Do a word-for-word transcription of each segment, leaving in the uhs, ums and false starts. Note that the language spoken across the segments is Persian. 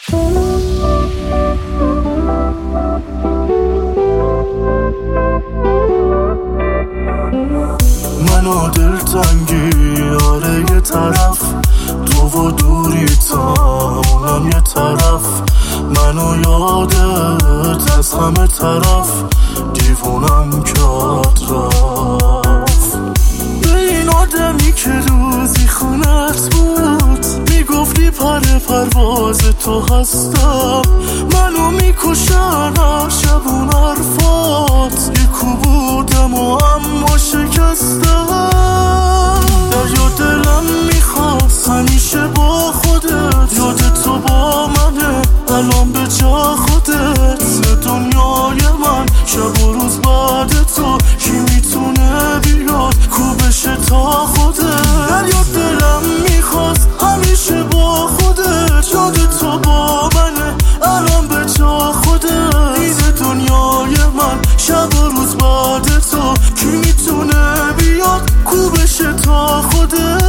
منو دلتنگی آره یه طرف، تو و دوری تا اونم یه طرف، منو یادت از همه طرف، دیوونم کرد رفت. به این آدمی که روزی خونت بود میگفتی پر پرواز تو هستم، منو میکشن شبون حرفات، یکو بودم و اما شکستم. دریا دلم میخواست همیشه با خودت، یاد تو با منه الان به جا خودت، دنیای من شب و روز بعد تو، کی میتونه بیاد کو بشه تا خودت. دریا دلم میخواست همیشه با خودت، یاد تو با منه الان به جا خودت، این دنیای من شب و روز بعد تو، کی میتونه بیاد کو بشه تا خودت.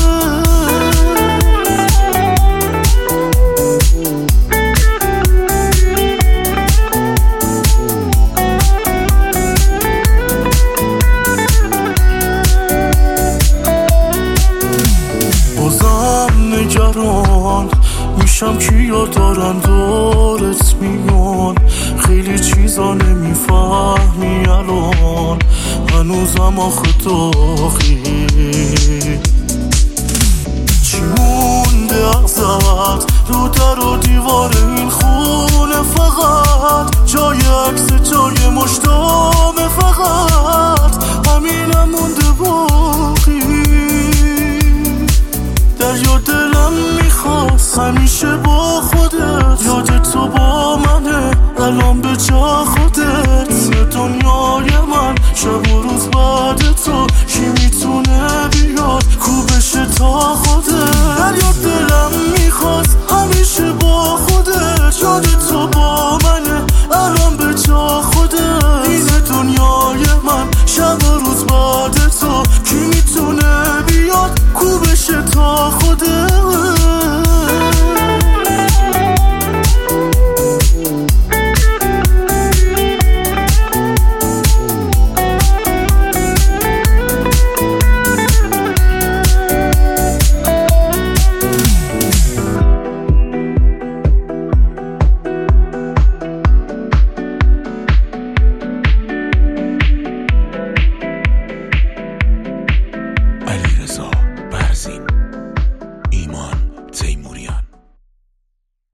نگران میشم کیا دارن دورت میان، خیلی چیزا نمیفهمی الان، هنوزم آخه داغی. چی مونده ازت رو در و دیوار این خونه، فقط جای عکس جای مشتامه، فقط همینم مونده باقی. دریا دلم میخواست همیشه با خودت، یاد تو با منه الان به جا خودت، دنیای من شب و روز بعد تو، کی میتونه بیاد کو بشه تا خودت. دریا دلم میخواست